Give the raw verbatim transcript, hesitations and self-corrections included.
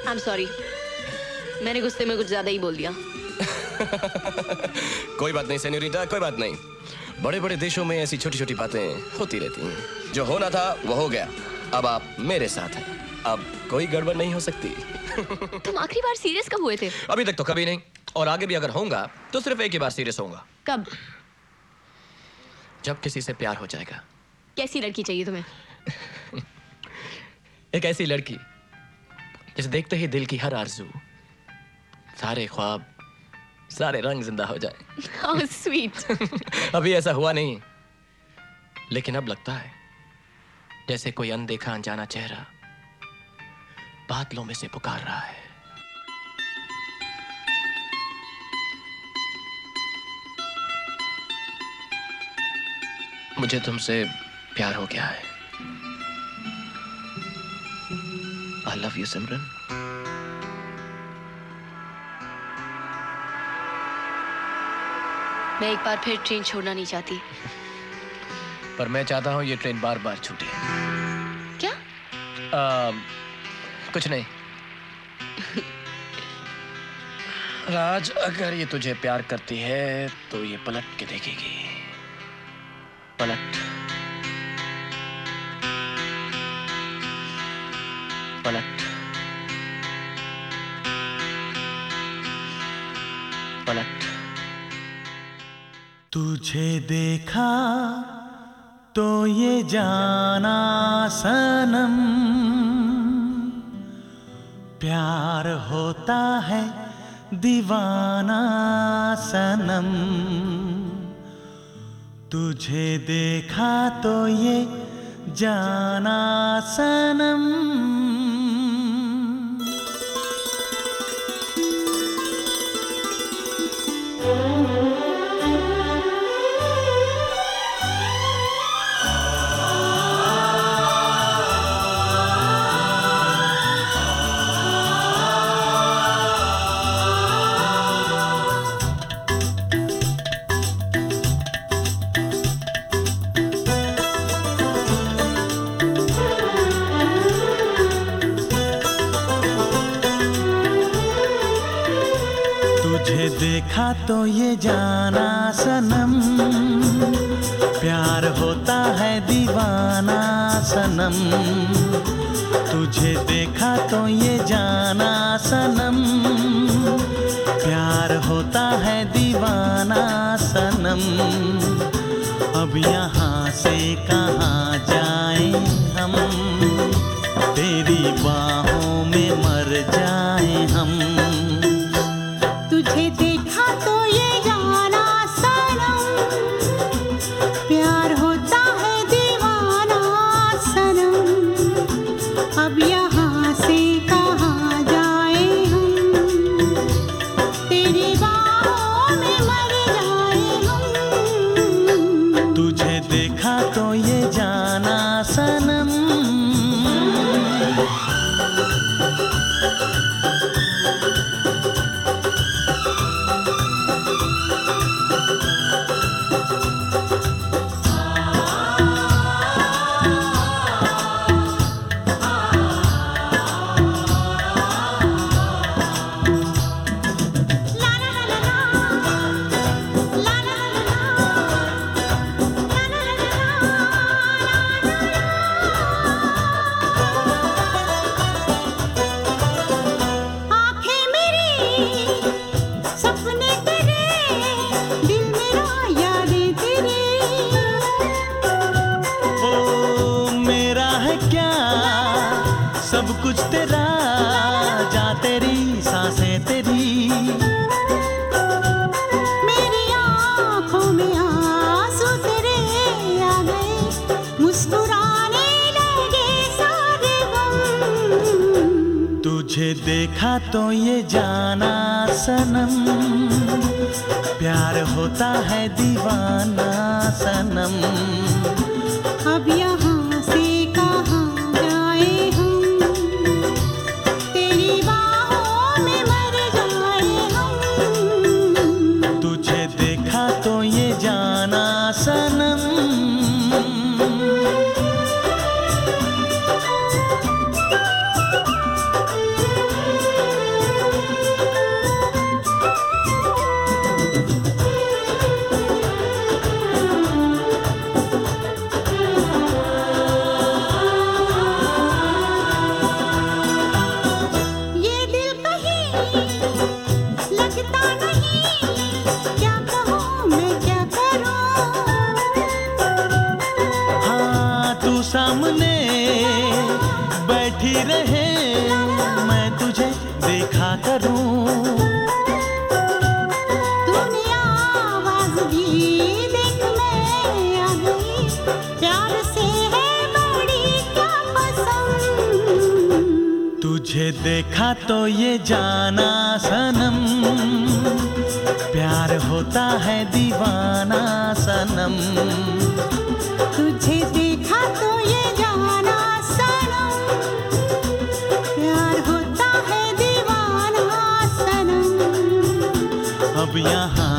I'm sorry. मैंने गुस्से में कुछ ज्यादा ही बोल दिया। कोई बात नहीं सेन्योरिटा, कोई बात नहीं। बड़े बड़े देशों में ऐसी छोटी छोटी बातें होती रहती हैं। जो होना था वो हो गया। अब आप मेरे साथ हैं। अब कोई गड़बड़ नहीं हो सकती। तुम आखिरी बार सीरियस कब हुए थे? अभी तक तो कभी नहीं, और आगे भी अगर होऊंगा तो सिर्फ एक ही बार सीरियस होऊंगा। कब? जब किसी से प्यार हो जाएगा। कैसी लड़की चाहिए तुम्हें? एक ऐसी लड़की जिसे देखते ही दिल की हर आरज़ू, सारे ख्वाब, सारे रंग जिंदा हो जाए। How sweet. अभी ऐसा हुआ नहीं, लेकिन अब लगता है जैसे कोई अनदेखा अनजाना चेहरा बादलों में से पुकार रहा है। मुझे तुमसे प्यार हो गया है। I love you, सिमरन। मैं एक बार फिर ट्रेन छोड़ना नहीं चाहती। पर मैं चाहता हूं ये ट्रेन बार बार छूटे। क्या? आ, कुछ नहीं। राज, अगर ये तुझे प्यार करती है तो ये पलट के देखेगी। पलट पलट पलट। तुझे देखा तो ये जाना सनम, प्यार होता है दीवाना सनम। तुझे देखा तो ये जाना सनम। तुझे देखा तो ये जाना सनम, प्यार होता है दीवाना सनम। तुझे देखा तो ये जाना सनम, प्यार होता है दीवाना सनम। अब यहाँ से कहाँ जाएं हम, तेरी बाहों में मर जाएं हम। तुझे देखा तो ये जाना सनम, प्यार होता है दीवाना सनम। अब यहाँ से कहाँ जाए हम, तेरी बाहों में मर जाए हम। तुझे देखा तो ये जाना सनम। सब कुछ तेरा, जा तेरी सांसें तेरी। मेरी आँखों में आंसू तेरे आ गए, मुस्कुराने लगे सारे गम। तुझे देखा तो ये जाना सनम, प्यार होता है दीवाना सनम। अब यहाँ से कहाँ जाए हम, तेरी बाहों में मर जाए हम। तुझे देखा तो ये जाना सनम। रहे, मैं तुझे देखा करूं। तूने आवाज दी, देख मैं आ गई, प्यार से है बड़ी क्या पसंद। तुझे देखा तो ये जाना सनम, प्यार होता है दीवाना सनम। तुझे देखा तो ये जाना सनम, प्यार होता है दीवाना सनम। अब यहाँ